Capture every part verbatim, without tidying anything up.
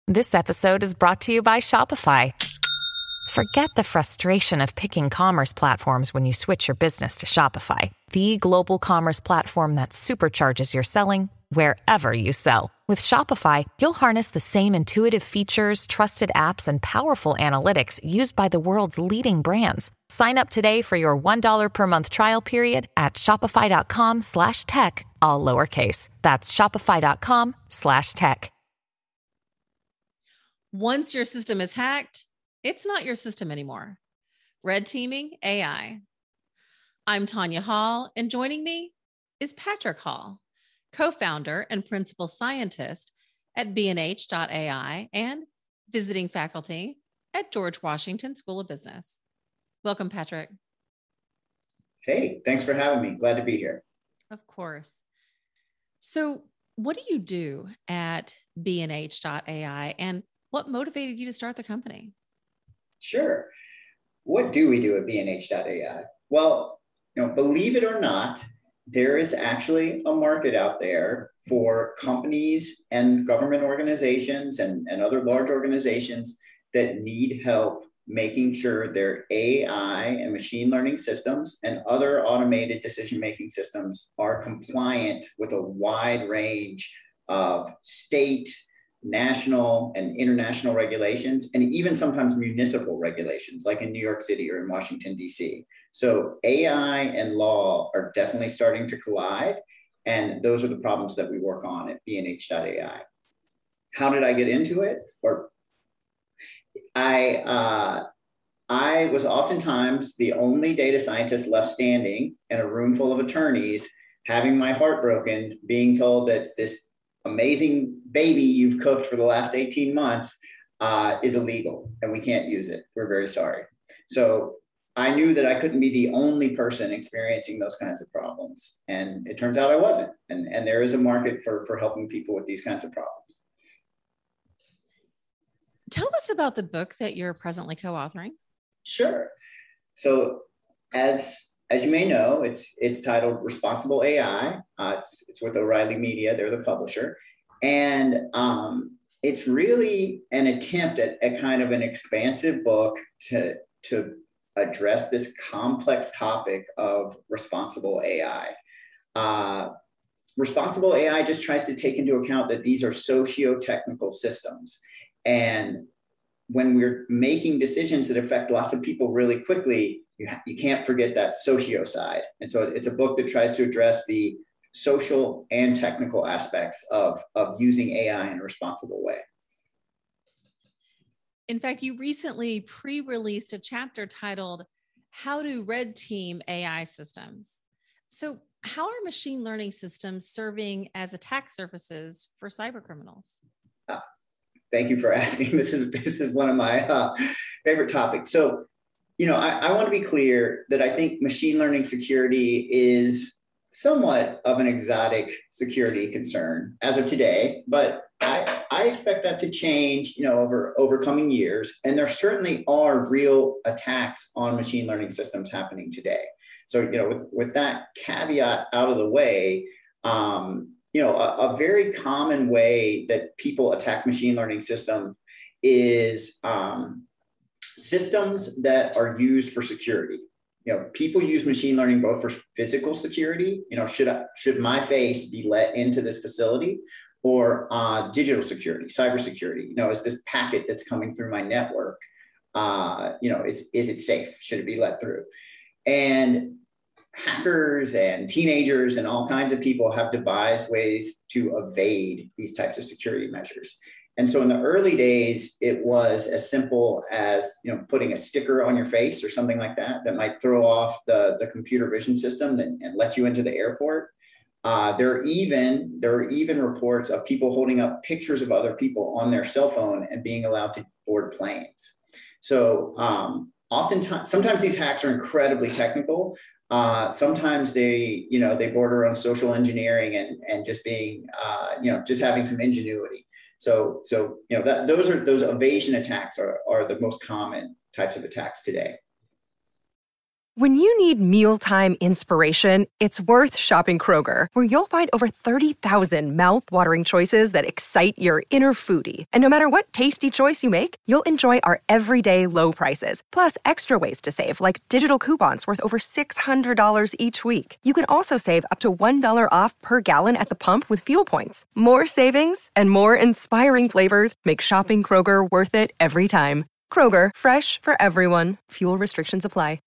This episode is brought to you by Shopify. Forget the frustration of picking commerce platforms when you switch your business to Shopify, the global commerce platform that supercharges your selling wherever you sell. With Shopify, you'll harness the same intuitive features, trusted apps, and powerful analytics used by the world's leading brands. Sign up today for your one dollar per month trial period at shopify.com slash tech, all lowercase. That's shopify.com slash tech. Once your system is hacked, it's not your system anymore. Red Teaming A I. I'm Tanya Hall, and joining me is Patrick Hall, co-founder and principal scientist at B and H dot A I and visiting faculty at George Washington School of Business. Welcome, Patrick. Hey, thanks for having me. Glad to be here. Of course. So what do you do at B and H dot A I, and what motivated you to start the company? Sure. What do we do at B and H dot A I? Well, you know, believe it or not, there is actually a market out there for companies and government organizations and, and other large organizations that need help making sure their A I and machine learning systems and other automated decision-making systems are compliant with a wide range of state, national, and international regulations, and even sometimes municipal regulations, like in New York City or in Washington, D C. So A I and law are definitely starting to collide, and those are the problems that we work on at B and H dot A I. How did I get into it? Or I, uh, I was oftentimes the only data scientist left standing in a room full of attorneys, having my heart broken, being told that this amazing baby you've cooked for the last eighteen months uh, is illegal and we can't use it. We're very sorry. So I knew that I couldn't be the only person experiencing those kinds of problems. And it turns out I wasn't. And, and there is a market for, for helping people with these kinds of problems. Tell us about the book that you're presently co-authoring. Sure. So as As you may know, it's it's titled Responsible A I. Uh, it's, it's with O'Reilly Media. They're the publisher. And um, it's really an attempt at, at kind of an expansive book to, to address this complex topic of responsible A I. Uh, responsible A I just tries to take into account that these are socio-technical systems. And when we're making decisions that affect lots of people really quickly, you, ha- you can't forget that socio side. And so it's a book that tries to address the social and technical aspects of, of using A I in a responsible way. In fact, you recently pre-released a chapter titled How to Red Team A I Systems. So how are machine learning systems serving as attack surfaces for cybercriminals? Uh, thank you for asking. This is, this is one of my uh, favorite topics. So, you know, I, I want to be clear that I think machine learning security is somewhat of an exotic security concern as of today, but I, I expect that to change, you know, over, over coming years. And there certainly are real attacks on machine learning systems happening today. So, you know, with, with that caveat out of the way, um, you know, a, a very common way that people attack machine learning systems is um, systems that are used for security. You know, people use machine learning both for physical security. You know, should I, should my face be let into this facility, or uh, digital security, cybersecurity? You know, is this packet that's coming through my network, uh, you know, is is it safe? Should it be let through? And hackers and teenagers and all kinds of people have devised ways to evade these types of security measures. And so in the early days, it was as simple as, you know, putting a sticker on your face or something like that, that might throw off the, the computer vision system and, and let you into the airport. Uh, there are even there are even reports of people holding up pictures of other people on their cell phone and being allowed to board planes. So um, oftentimes, sometimes these hacks are incredibly technical. Uh, sometimes they, you know, they border on social engineering and and just being, uh, you know, just having some ingenuity. So, so you know, that those are those evasion attacks are, are the most common types of attacks today. When you need mealtime inspiration, it's worth shopping Kroger, where you'll find over thirty thousand mouth-watering choices that excite your inner foodie. And no matter what tasty choice you make, you'll enjoy our everyday low prices, plus extra ways to save, like digital coupons worth over six hundred dollars each week. You can also save up to one dollar off per gallon at the pump with fuel points. More savings and more inspiring flavors make shopping Kroger worth it every time. Kroger, fresh for everyone. Fuel restrictions apply.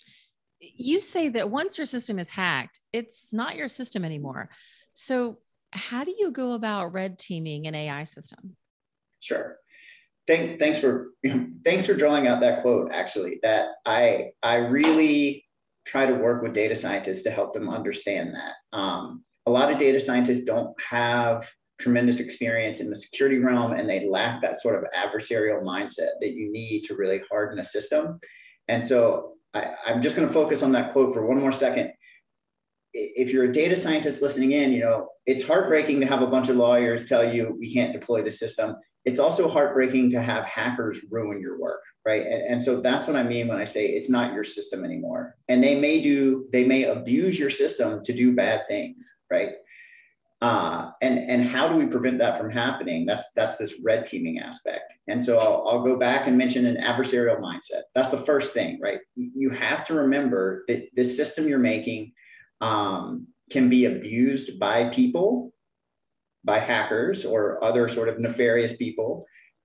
You say that once your system is hacked, it's not your system anymore. So how do you go about red teaming an A I system? Sure. Thank, thanks for thanks for drawing out that quote. Actually, that I I really try to work with data scientists to help them understand that. Um, a lot of data scientists don't have tremendous experience in the security realm, and they lack that sort of adversarial mindset that you need to really harden a system. And so I, I'm just going to focus on that quote for one more second. If you're a data scientist listening in, you know, it's heartbreaking to have a bunch of lawyers tell you we can't deploy the system. It's also heartbreaking to have hackers ruin your work, right? And, and so that's what I mean when I say it's not your system anymore. And they may do, they may abuse your system to do bad things, right? Uh, and, and how do we prevent that from happening? That's, that's this red teaming aspect. And so I'll, I'll go back and mention an adversarial mindset. That's the first thing, right? You have to remember that this system you're making um, can be abused by people, by hackers or other sort of nefarious people.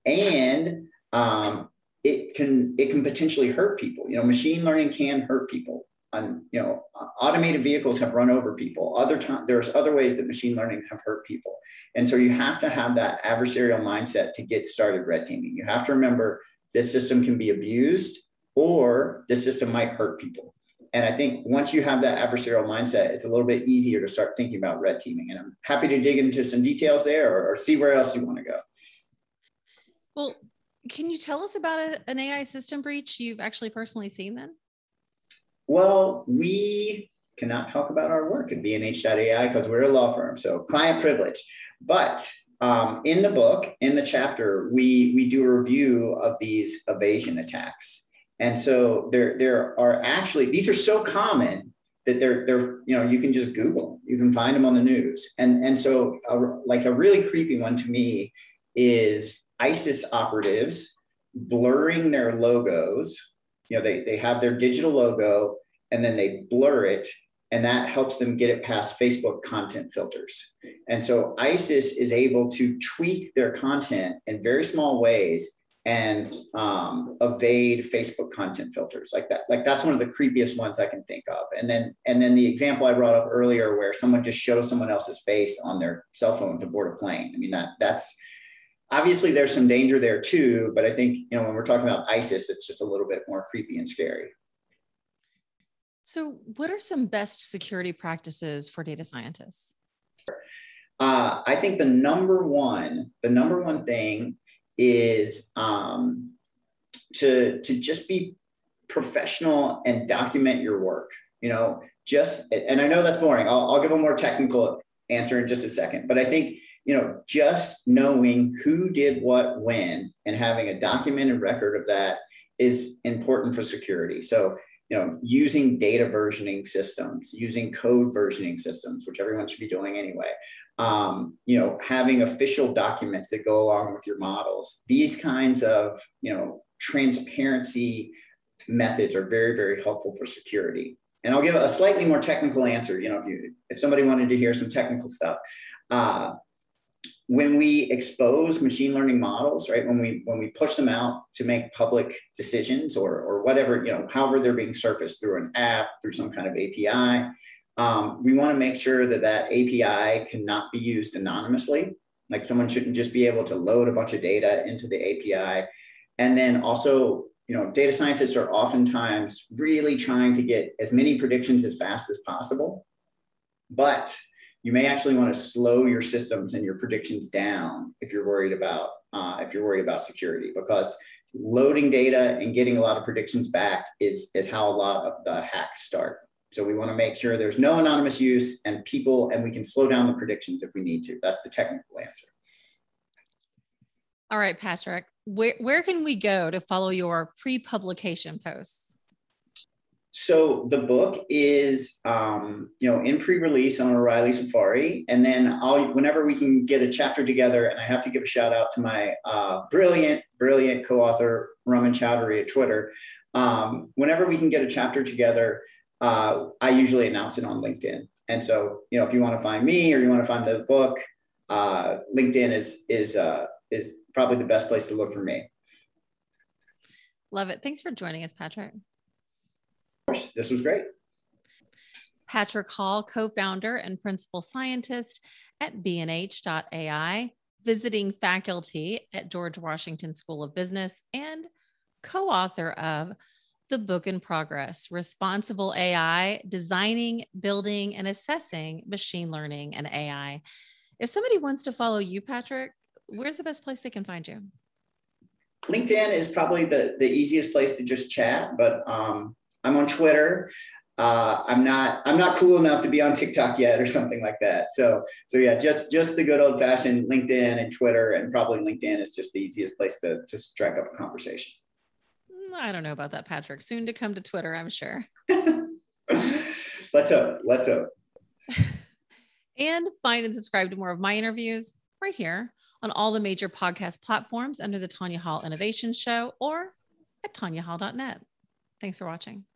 And um, it can, it can potentially hurt people. You know, machine learning can hurt people. Um, you know, automated vehicles have run over people. Other times, there's other ways that machine learning have hurt people. And so you have to have that adversarial mindset to get started red teaming. You have to remember this system can be abused or this system might hurt people. And I think once you have that adversarial mindset, it's a little bit easier to start thinking about red teaming. And I'm happy to dig into some details there or, or see where else you want to go. Well, can you tell us about a, an A I system breach you've actually personally seen then? Well, we cannot talk about our work at B N H dot A I because we're a law firm, so client privilege. But um, in the book, in the chapter, we, we do a review of these evasion attacks. And so there, there are actually, these are so common that they're, they're, you know, you can just Google them. You can find them on the news. And, and so a, like a really creepy one to me is ISIS operatives blurring their logos. You know, they, they have their digital logo and then they blur it, and that helps them get it past Facebook content filters. And so ISIS is able to tweak their content in very small ways and um, evade Facebook content filters like that. Like that's one of the creepiest ones I can think of. And then, and then the example I brought up earlier where someone just shows someone else's face on their cell phone to board a plane. I mean, that that's, obviously, there's some danger there too, but I think, you know, when we're talking about ISIS, it's just a little bit more creepy and scary. So what are some best security practices for data scientists? Uh, I think the number one, the number one thing is um, to, to just be professional and document your work, you know, just, and I know that's boring. I'll, I'll give a more technical answer in just a second, but I think, you know, just knowing who did what when and having a documented record of that is important for security. So, you know, using data versioning systems, using code versioning systems, which everyone should be doing anyway. Um, you know, having official documents that go along with your models. These kinds of, you know, transparency methods are very, very helpful for security. And I'll give a slightly more technical answer. You know, if you, if somebody wanted to hear some technical stuff, uh, when we expose machine learning models, right, when we when we push them out to make public decisions or or whatever, you know, however they're being surfaced through an app, through some kind of A P I, um, we want to make sure that that A P I cannot be used anonymously. Like someone shouldn't just be able to load a bunch of data into the A P I. And then also, you know, data scientists are oftentimes really trying to get as many predictions as fast as possible, but you may actually want to slow your systems and your predictions down if you're worried about uh, if you're worried about security, because loading data and getting a lot of predictions back is, is how a lot of the hacks start. So we want to make sure there's no anonymous use and people, and we can slow down the predictions if we need to. That's the technical answer. All right, Patrick, where, where can we go to follow your pre-publication posts? So the book is, um, you know, in pre-release on O'Reilly Safari, and then I'll, whenever we can get a chapter together, and I have to give a shout out to my uh, brilliant, brilliant co-author Raman Chowdhury at Twitter. Um, whenever we can get a chapter together, uh, I usually announce it on LinkedIn. And so, you know, if you want to find me or you want to find the book, uh, LinkedIn is is uh, is probably the best place to look for me. Love it. Thanks for joining us, Patrick. Of course, this was great. Patrick Hall, co-founder and principal scientist at B N H dot A I, visiting faculty at George Washington School of Business, and co-author of The Book in Progress, Responsible A I, Designing, Building, and Assessing Machine Learning and A I. If somebody wants to follow you, Patrick, where's the best place they can find you? LinkedIn is probably the, the easiest place to just chat, but um, I'm on Twitter. Uh, I'm not I'm not cool enough to be on TikTok yet or something like that. So so yeah, just just the good old fashioned LinkedIn and Twitter, and probably LinkedIn is just the easiest place to to strike up a conversation. I don't know about that, Patrick. Soon to come to Twitter, I'm sure. Let's hope. Let's hope. And find and subscribe to more of my interviews right here on all the major podcast platforms under the Tanya Hall Innovation Show or at tanya hall dot net. Thanks for watching.